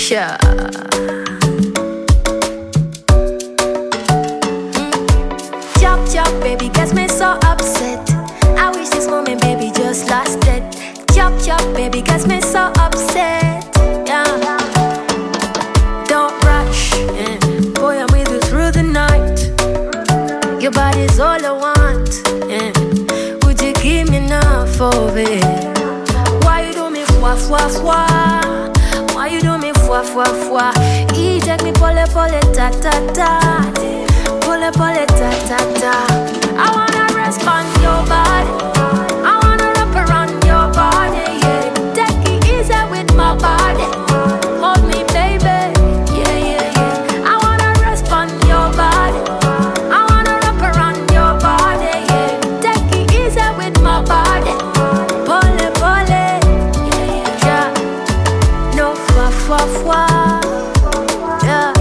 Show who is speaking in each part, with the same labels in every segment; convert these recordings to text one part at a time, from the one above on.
Speaker 1: Yeah. Chop, chop, baby, gets me so upset. I wish this moment, baby, just lasted. Chop, chop, baby, gets me so upset. Yeah. Don't rush, boy, I'm with you through the night. Your body's all I want, would you give me enough of it? Why you do me fwa, fwa, fwa? Why you do me fwa, fwa, fwa? You take me pole, pole, ta, ta, ta. Pole, pole, ta, ta, ta. I wanna rest on your body. I wanna wrap around your body, yeah. Take it easy with my body. Hold me, baby, yeah, yeah, yeah. I wanna rest on your body. I wanna wrap around your body, yeah. Take it easy with my body. Pole, pole, yeah, yeah, yeah. No fwa, fwa, fwa, yeah.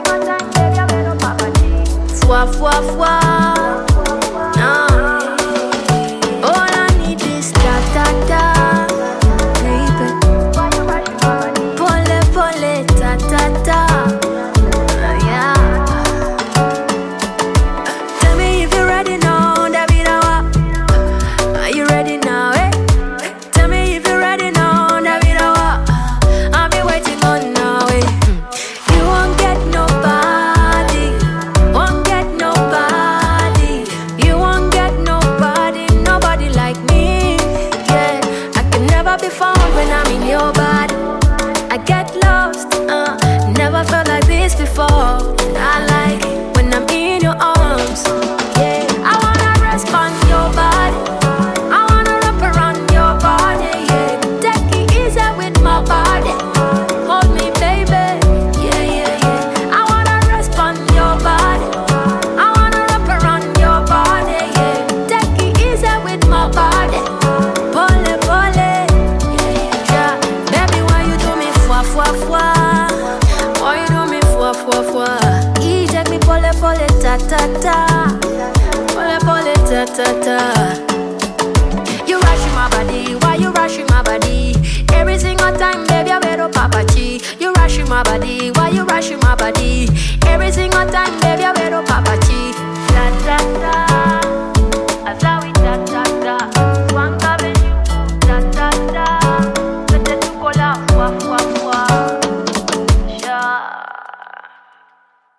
Speaker 1: Fwa, fwa, fwa, no. All I need is da, da, da, baby. Pole, pole, ta, ta, ta, yeah. Tell me if you're ready now, David Awa. Are you ready now, eh? Tell me if you're ready now, David Awa. I'll be waiting on now, eh? You won't get nobody, won't get nobody. You won't get nobody, nobody like me, yeah. I can never be found when I'm in your body. I get lost, never felt like this before. And I like it when I'm in your arms, yeah. I wanna rest on your body. I wanna wrap around your body, yeah. Take it easy with my body. Hold me, baby, yeah, yeah, yeah. I wanna rest on your body. I wanna wrap around your body, yeah. Take it easy with my body. Pole, pole, yeah, yeah, yeah. Baby, why you do me fwa, fwa, fwa? Why you do me fwa, fwa, fwa? You take me pole, pole, ta, ta, ta. Pole, pole, ta, ta, ta. You rushing my body, why you rushing my body? Every single time, baby, I better papa chi. You rushing my body, why you rushing my body? Every single time, baby, I better papa